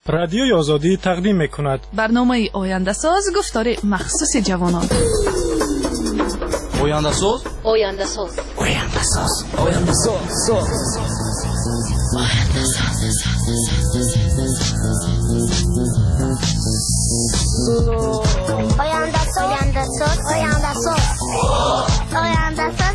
رادیوی آزادی تقدیم می‌کند برنامه آینده ساز گفتار مخصوص جوانان. آینده ساز آینده ساز آینده ساز آینده ساز آینده ساز آینده ساز آینده ساز آینده ساز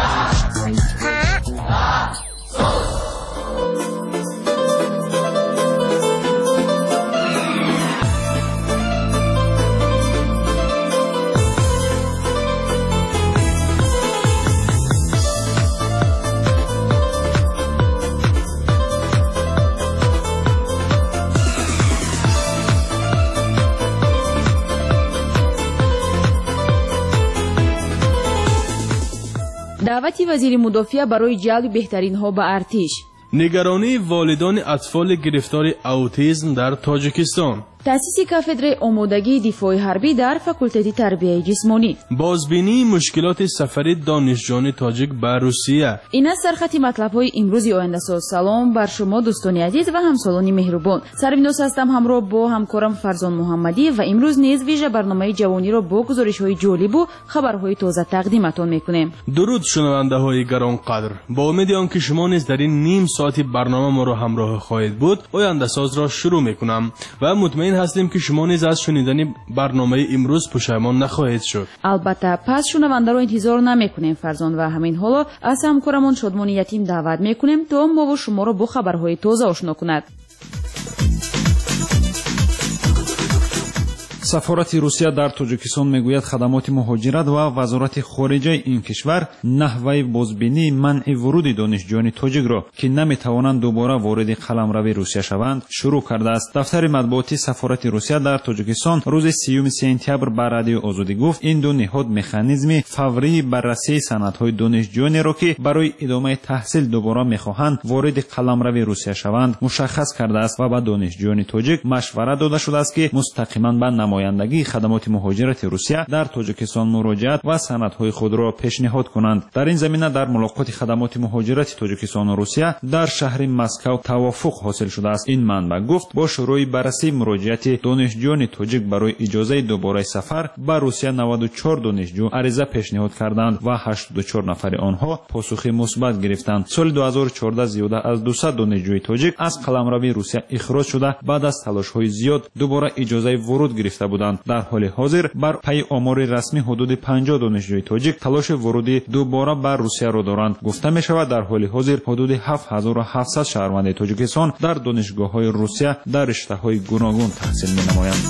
دعوت وزیر مدافع برای جلب بهترین‌ها به ارتش. نگرانی والدان اطفال گرفتار اوتیسم در تاجیکستان. تأسیس کافدر آمادگی دفاع حربی در فاکولته تربیت جسمانی. بازبینی مشکلات سفر دانشجویان تاجیک به روسیه. این است سرخط مطلب‌های امروز آینده ساز. سلام بر شما دوستان عزیز و همسالان مهربان. سرویناس هستم همراه با همکارم فرزان محمدی و امروز نیز ویژه برنامه جوانی را با گزارش‌های جالب و خبرهای تازه تقدیمتان می‌کنیم. درود شنونده‌های گرانقدر. با امید آنکه شما نیز در این نیم ساعتی برنامه ما را همراه خواهید بود، آینده ساز را شروع می‌کنم و مطمئن هستیم که شما نیز از شنیدن برنامه امروز پشیمان نخواهید شد. البته پس شنونده را انتظار نمی‌کنیم فرزان و همین حالا از همکارمان شادمان یتیم دعوت می‌کنیم تا ما و شما را با خبرهای تازه آشنا کند. سفارت روسیه در تاجیکستان میگوید خدمات مهاجرت و وزارت خارجه این کشور نحوه بازبینی منع ورود دانشجویان تاجیک را که نمیتوانند دوباره وارد قلمرو روسیه شوند شروع کرده است. دفتر مطبوعاتی سفارت روسیه در تاجیکستان روز 30 سپتامبر به رادیو آزادی گفت این دو نهاد مکانیزم فوری بررسی سندهای دانشجویانی را که برای ادامه تحصیل دوباره میخواهند وارد قلمرو روسیه شوند مشخص کرده است و به دانشجویان تاجیک مشورت داده شده است که مستقیما به نمایندگی خدمات مهاجرت روسیه در تاجیکستان مراجعت و سندهای خود را پیشنهاد کنند. در این زمینه در ملاقات خدمات مهاجرت تاجیکستان و روسیه در شهر مسکو توافق حاصل شده است. این منبع گفت با شروع بررسی مراجعت دانشجویان تاجیک برای اجازه دوباره سفر به روسیه 94 دانشجو عریضه پیشنهاد کردند و 84 نفر آنها پاسخ مثبت گرفتند. سال 2014 زیاده از 200 دانشجوی تاجیک از قلمرو روسیه اخراج شده بعد از تلاش‌های زیاد دوباره اجازه ورود گرفته بودند. در حال حاضر بر پای آمار رسمی حدود 50 دانشجوی تاجیک تلاش ورود دوباره به روسیه را دارند. گفته می شود در حال حاضر حدود 7700 شهروند تاجیکستان در دانشگاه‌های روسیه در رشته‌های گوناگون تحصیل می‌نمایند.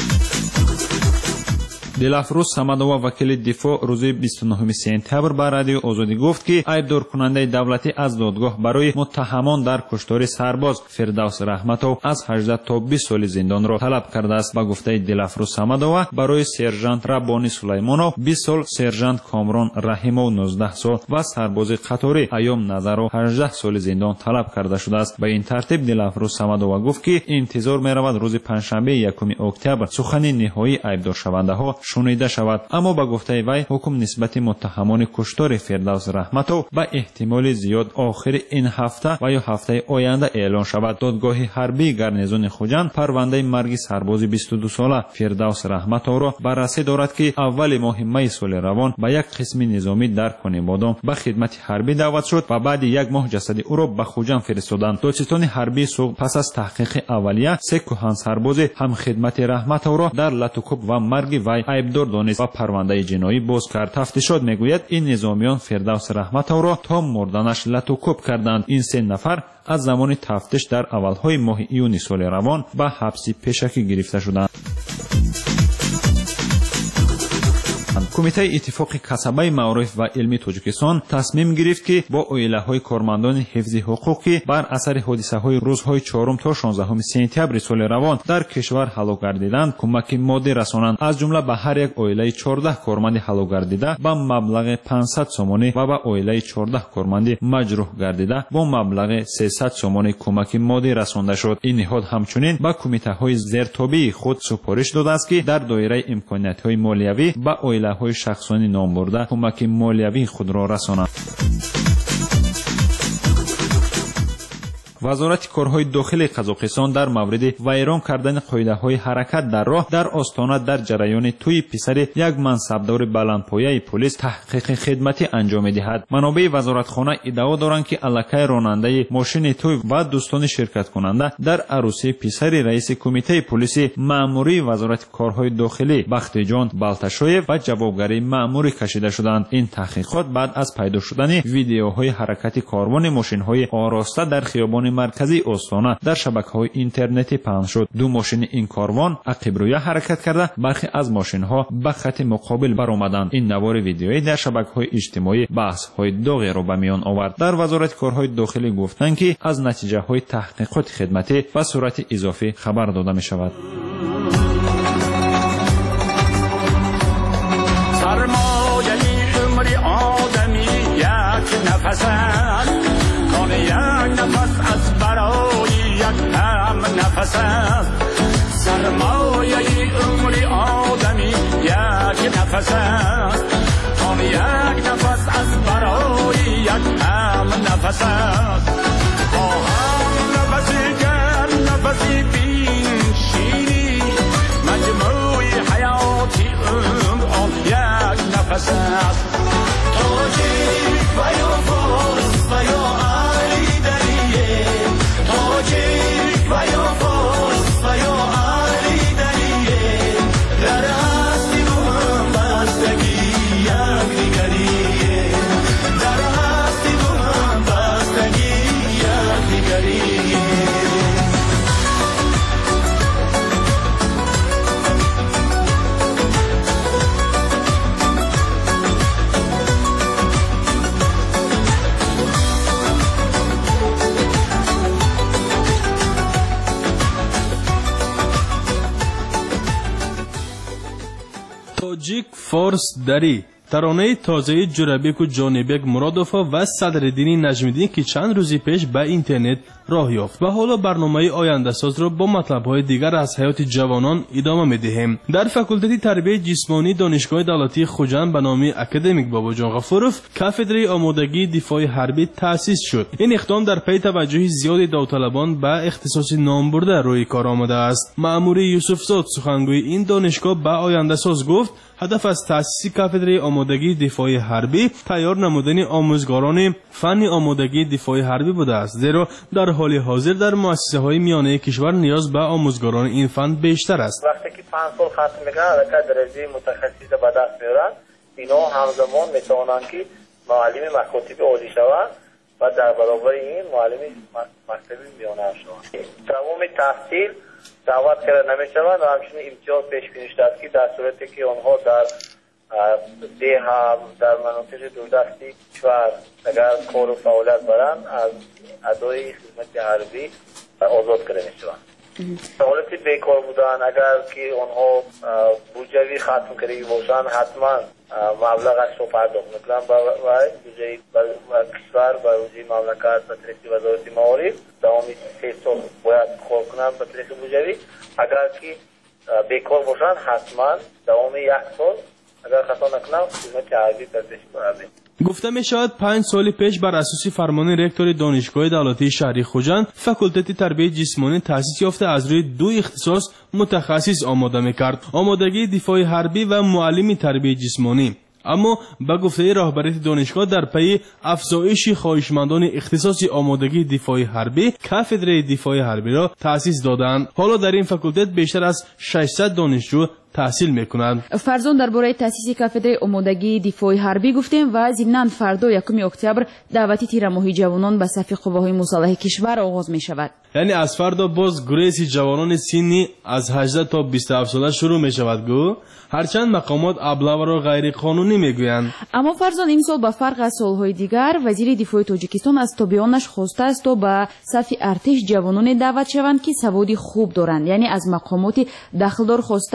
دلافروز صمدова وکیل دفاع روز 29 سپتامبر به رادیو آزادی گفت که ایبدار کننده دولتی از دادگاه برای متهمان در کشتار سرباز فردوس رحمتov از 18 تا 20 سال زندان را طلب کرده است. با گفته دلافروز صمدова برای سرژانت ربانی سلیمانov 20 سال، سرژانت کامران رحیمov 19 سال و سرباز قطاری ایام نظرov 18 سال زندان طلب کرده شده است. به این ترتیب دلافروز صمدова گفت که انتظار می‌رود روز پنجشنبه 1 اکتبر سخن نهایی ایبدار شونده‌ها شنیده شود. اما با گفته وی حکم نسبت متهمان کشتار فردوس رحمتov به احتمال زیاد آخر این هفته و یا هفته آینده اعلان شود. دادگاه حربی گارنیزون خوجند پرونده مرگ سرباز 22 ساله فردوس رحمتov را بررسی دارد که اول ماه می سال روان به یک قسم نظامی در کنیبادام به خدمت حربی دعوت شد و بعد یک ماه جسد او را به خوجند فرستادند. دادستان حربی صبح پس از تحقیق اولیه سه کهن سرباز هم خدمت رحمتov را در لطوکوب و مرگ وی ایبدار دانست و پرونده جنایی باز کرد. تفتیشات میگوید این نظامیان فردوس رحمتov را تا مردنش لطوکوب کردند. این سه نفر از زمان تفتیش در اولهای ماه ایون سال روان به حبس پیشکی گرفته شدند. کمیته اتفاق کسبه معارف و علمی تاجیکستان تصمیم گرفت که با عائله‌های کارمندان حفظ حقوق که بر اثر حادثه‌های روزهای 4 تا 16 سپتامبر سال روان در کشور هلاک گردیدند کمک مادی رسانند. از جمله به هر یک عائله 14 کارمند هلاک گردیده با مبلغ 500 سومانی و به عائله 14 کارمند مجروح گردیده با مبلغ 300 سومانی کمک مادی رسانده شد. این نهاد همچنین به کمیته‌های زیرتابع خود سفارش داده است که در دایره امکانات‌های مالیوی به عائله‌های شخصانی نام برده کمک مالیوی خود را رسانند. وزارت کارهای داخلی قزاقستان در مورد ویران کردن قاعده‌های حرکت در راه در آستانه در جریان توی پسر یک منصبدار بلندپایه پلیس تحقیق خدمتی انجام می‌دهد. منابع وزارتخانه ادعا دارند که الکی راننده ماشین توی و دوستان شرکت کننده در عروسی پسر رئیس کمیته پلیس مأموری وزارت کارهای داخلی بختیجان بالتاشویف و جوابگری مأموری کشیده شدند. این تحقیقات بعد از پیدا شدن ویدیوهای حرکت کاروان ماشین‌های آراسته در خیابان مرکزی استان در شبکه‌های اینترنتی پخش شد. دو ماشین این کاروان عقب روی حرکت کرده، برخی از ماشین‌ها به خط مقابل برآمدند. این نوار ویدیویی در شبکه‌های اجتماعی بحث‌های داغی را به میان آورد. در وزارت کارهای داخلی گفتند که از نتیجه‌های تحقیقات خدمتی و صورت اضافی خبر داده می‌شود. نفس کان یک نفس از برای یک هم نفس است. سرمایه عمر آدمی یک نفس است. کان یک نفس از برای یک هم نفس است. با هم نفسی گرم نفسی بین شیری مجموع حیاتی عمر آن یک نفس است. تاجیک و یا فارس و یا علی دریه، تاجیک و یا فارس و یا علی دریه، در هستی و هم بستگی یک دیگریه، در هستی و هم بستگی یک دیگریه. تاجیک فارس دری ترانه تازه جورابیک و جانبک مرادوفا و صدرالدین نجمیدین که چند روزی پیش به اینترنت راه یافت و حالا برنامه آینده ساز را با مطلب‌های دیگر از حیات جوانان ادامه می‌دهیم. در فاکولته تربیت جسمانی دانشگاه دولتی خوجند به نام اکادمیک باباجان غفورов کاتدرای آمادگی دفاع حربی تأسیس شد. این اقدام در پی توجه زیاد داوطلبان به اختصاص نام برده روی کار آمده است. مأمور یوسفزاد سخنگوی این دانشگاه به آینده ساز گفت هدف از تأسیس کاتدرای آمادگی دفاع حربی تیار نمودن آموزگاران فن آمادگی دفاع حربی بوده است، زیرا در حال حاضر در مؤسسه‌های میانه کشور نیاز به آموزگاران این فن بیشتر است. وقتی که 5 سال ختم میکنن البته درجه متخصص به دست میارن، اینا همزمان میتونن که معلم مکاتب عالی شوند و در برابر این معلم مکتب میانه شوند. تمام تحصیل دعوت کرده نمیشوند و همچنین امتیاز پیش بینی شده است که در صورتی که آنها در دیه در مناطق دوردستی کشور اگر کار و فعالیت برند از ادای خدمت حربی آزاد کرده میشوند. حالتی بیکار بودن اگر که آنها بودجوی ختم کرده باشند حتما مبلغش رو پرداخت میکنن و بودجه کشور و بودجه مملکت به طریق وزارت معارف دوام 3 سال باید کار کنند به طریق بودجوی. اگر که بیکار باشند حتما دوام 1 سال اگر خطا نکنم خدمت حربی پذیرش برده. گفته می شود 5 سال پیش بر اساس فرمان رکتور دانشگاه دولتی شهری خوجند فاکولته تربیت جسمانی تأسیس یافته از روی 2 اختصاص متخصص آماده می کرد: آمادگی دفاع حربی و معلم تربیت جسمانی. اما به گفته رهبری دانشگاه در پی افزایش خواهشمندان اختصاص آمادگی دفاع حربی کاتدرای دفاع حربی را تأسیس دادند. حالا در این فاکولته بیشتر از 600 دانشجو تحصیل میکنند. فرزان درباره تأسیس کاتدرای آمادگی دفاع حربی گفتیم و ضمناً فردا 1 اکتبر دعوت تیرماهی جوانان به صف قواهای مسلح کشور آغاز می شود. یعنی از فردا باز گریز جوانان سنی از 18 تا 27 ساله شروع می شود گو، هرچند مقامات ابله را غیر قانونی میگویند. اما فرزان امسال به فرق از سالهای دیگر وزیر دفاع تاجیکستان از تابعانش خواسته است تا به صف ارتش جوانان دعوت شوند که سواد خوب دارند. یعنی از مقامات داخلدار خواسته است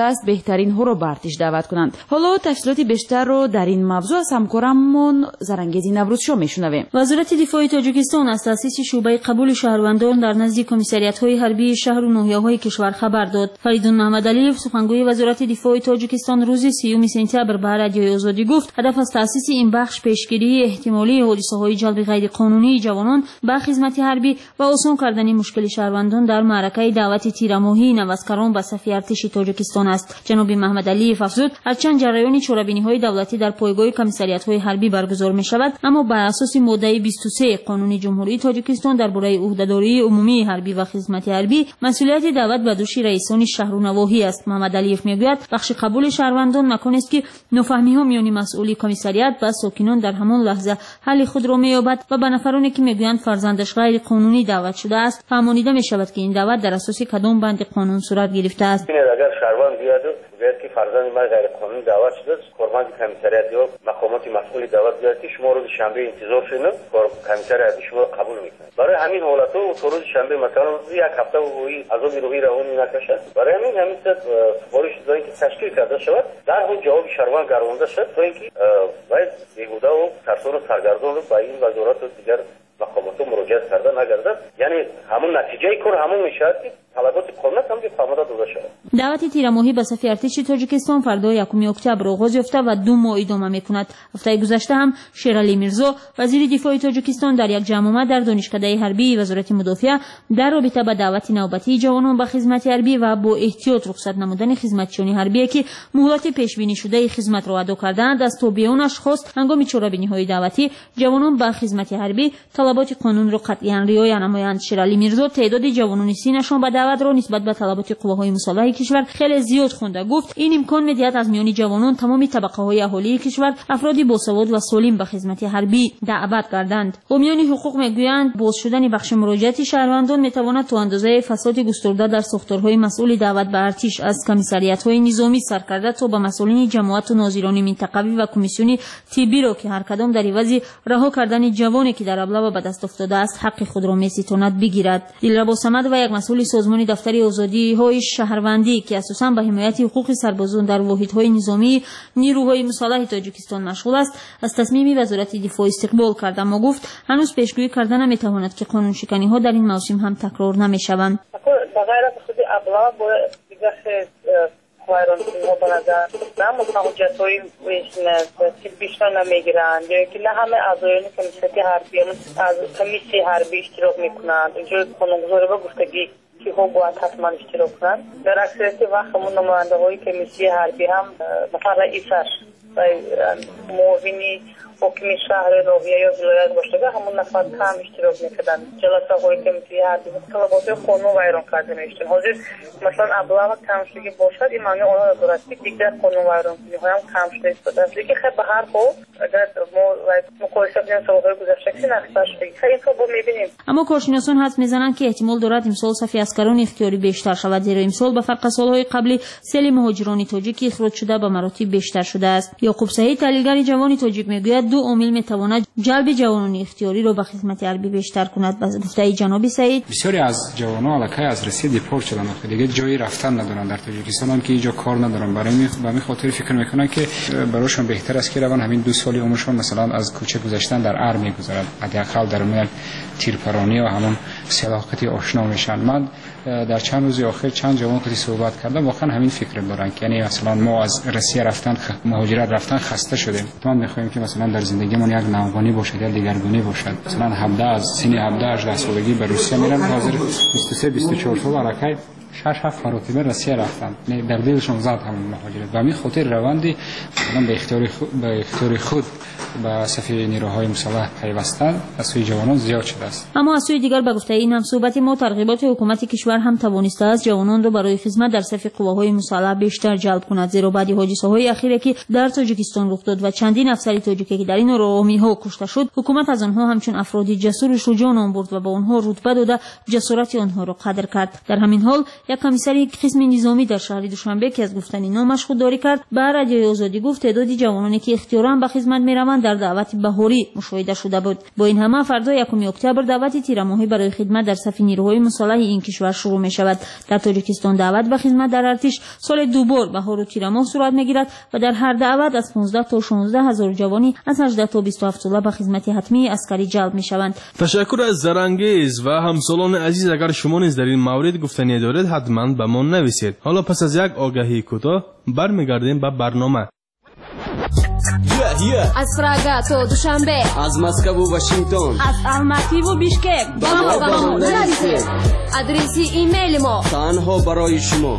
بهترین‌ها را به ارتش دعوت کنند. حالا تفصیلات بیشتر رو در این موضوع از همکارمون زرنگیزی نوروزشاه میشنویم. وزارت دفاع تاجیکستان از تأسیس شعبه قبول شهروندان در نزد کمیسریات‌های حربی شهر و ناحیه‌های کشور خبر داد. فریدون محمدعلیف سخنگوی وزارت دفاع تاجیکستان روز 30 سپتامبر به رادیوی آزادی گفت هدف از تأسیس این بخش پیشگیری احتمالی حادثه‌های جلب غیرقانونی جوانان به خدمت حربی و آسان کردن مشکل شهروندان در معرکه دعوت تیرماهی نوازکاران به صف ارتش تاجیکستان است. جناب محمدعلیف افزود هرچند جریان چوربینی‌های دولتی در پایگاه کمیسریات‌های حربی برگزار می‌شود اما بر اساس ماده 23 قانون جمهوری تاجیکستان درباره عهده‌داری عمومی حربی و خدمت حربی مسئولیت دعوت به دوش رئیسان شهر و نواحی است. محمدعلیف میگوید بخش قبول شهروندان مکانی است که نفهمی‌ها میان مسئولی کمیسریات و ساکنان در همان لحظه حل خود را می‌یابد و به نفرانی که میگویند فرزندش غیر قانونی دعوت شده است فهمانیده می‌شود که این دعوت در اساس کدام بند قانون صورت گرفته است. اگر شهروند بیاد که فرزند من غیر قانونی دعوت شده است کارمند کمیسریات یا مقامات مسئول دعوت بیاد که شما روز شنبه انتظار شدین کمیسریات شما را قبول میکنه. برای همین حالتو تو روز شنبه مثلا یک هفته وی عذاب روحی روانی نکشد. برای همین سفارش دادن که تشکیل کرده شود در اون جواب شهروند گردانده شد تا اینکه باید بیهوده و ترسان و سرگردان رو با این وزارت و دیگر مقامات مراجعه کرده نگردد. یعنی همون نتیجه کار همون میشه که طلبات قانون هم که فهمیده داده شود. دعوت تیرماهی به صف ارتش تاجیکستان فردا 1 اکتبر آغاز یافته و 2 ماه ادامه میکند. هفته گذشته هم شیرعلی میرزا وزیر دفاع تاجیکستان در یک جمع در دانشکده حربی وزارت مدافع در رابطه با دعوت نوبتی جوانان به خدمت حربی و با احتیاط رخصت نمودن خدمتچیان حربی که مهلت پیش بینی شده خدمت را ادا کردند از تابعینش خواست هنگام چوربینی‌های دعوتی جوانان به خدمت حربی طلبات قانون را قطعاً رعایت نمایند. شیرعلی میرزا تعداد جوانان سینشان به دعوت را نسبت به طلبات قواهای مسلح کشور خیلی زیاد خونده. گفت این امکان می‌دهد از میان جوانان تمام طبقه‌های اهالی کشور افرادی باسواد و سالم به خدمت حربی دعوت کردند. حامیان حقوق میگویند باز شدن بخش مراجعت شهروندان میتواند تا اندازه فساد گسترده در ساختارهای مسئول دعوت به ارتش از کمیسریات‌های نظامی سر کرده تا به مسئولین جماعت و ناظران منطقوی و کمیسیون طبی را که هر کدام در عوض رها کردن جوانی که در ابله به دست افتاده است حق خود را می‌ستاند بگیرد. دلربا صمد و یک مسئول سازمان دفتر آزادی‌های شهروندی که اساساً به حمایت حقوق سربازان در واحدهای نظامی نیروهای مسلح تاجیکستان مشغول است از تصمیم وزارت دفاع استقبال کرد اما گفت هنوز پیشگویی کردن نمی‌تواند که قانون شکنی‌ها در این موسم هم تکرار نمی‌شوند. بغیر از خود ابلاغ با دیگر وایران ها به نظر نه حجت‌های بیشتر نمیگیرند یا که نه همه اعضایان کمیسی حربی اشتراک میکنند. اینجا قانونگذاری با گفتگی که ها باید حتما اشتراک کنند. در اکثریت وقت همون نماینده های کمیسی حربی هم مثلا رئیسش و معاونی حکم شهر ناحیه یا ولایت باشه همون نفر کم اشتراک میکردن. جلسه های کمیسی حربی طلبات قانون ویران کرده میشتن. حاضر مثلا ابلاغ کم شدگی باشد این معنی آنها دارد که دیگر قانون ویران کنی های هم کم شده استفاده است. لیکن خیلی به هر حال اگر ما مقایسه کنیم سالهای گذشته که نقصه شدگی خیلی این کار میبینیم. اما کارشناسان حدس میزنند که احتمال دارد امسال صف اسکران اختیاری بیشتر شود زیرا امسال به فرق سالهای قبلی سیل مهاجران تاجیک اخراج شده به مراتب بیشتر شده است. یعقوب سعید تحلیلگر جوان تاجیک میگوید دو عامل میتواند جلب جوانان اختیاری را به خدمت حربی بیشتر کند. به گفته جناب سعید بسیاری از جوانان علاقه از روسیه دیپورت شدن و دیگه جایی رفتن ندارن در تاجیکستان هم که اینجا کار ندارن. برای همین خاطر فکر میکنن که براشون بهتر است که روان همین 2 سالی عمرشون مثلا از کوچه گذشتن در ار میگذرد حداقل در مل تیرپرانی و همون سلاحقتی آشنا میشن. من در چند روز اخیر چند جوان که صحبت کردم واقعا همین فکر دارن که یعنی مثلا ما از روسیه رفتن مهاجرت رفتن خسته شدیم. ما میخوایم که مثلا در زندگیمون یک نوگانی باشه یا دیگرگونی باشه. مثلا 17 از سن 17 18 سالگی به روسیه میرن حاضر 23 24 سال علاقه 6-7 مرتبه روسیه رفتن. در دلشون زاد همون مهاجرت و همین خاطر روندی مثلا به اختیار خود به صف نیروهای مسلح پیوستن از سوی جوانان زیاد شده است. اما از سوی دیگر به گفته این هم صحبت ما ترغیبات حکومت کشور هم توانسته است جوانان را برای خدمت در صف قواهای مسلح بیشتر جلب کند زیرا بعد حادثه‌های اخیری که در تاجیکستان رخ داد و چندین افسر تاجیکی که در این راهمی‌ها کشته شد حکومت از آنها همچون افرادی جسور و شجاع نام برد و به آنها رتبه داده جسارت آنها را قدر کرد. در همین حال یک کمیسری قسم نظامی در شهر دوشنبه که از گفتن نامش خودداری کرد به رادیوی آزادی گفت تعداد جوانانی که اختیاراً به خدمت میروند در دعوت بهاری مشاهده شده بود. با این همه فردا 1 اکتبر دعوت تیرماهی برای خدمت در صف نیروهای مسلح این کشور شروع می شود. در تاجیکستان دعوت به خدمت در ارتش سال 2 بار بهار و تیر ماه صورت میگیرد و در هر دعوت از 15 تا 16 هزار جوانی از 18 تا 27 ساله به خدمت حتمی عسکری جلب می شوند. تشکر از زرانگیز و همسالان عزیز. اگر شما نیز در این مورد گفتنی دارید حتما به ما نویسید. حالا پس از یک آگهی کوتاه برمیگردیم به برنامه. از پراگا تا دوشنبه، از مسکو و واشنگتن، از الماتی و بیشکک با ما نویسید. آدرس ایمیل ما تنها برای شما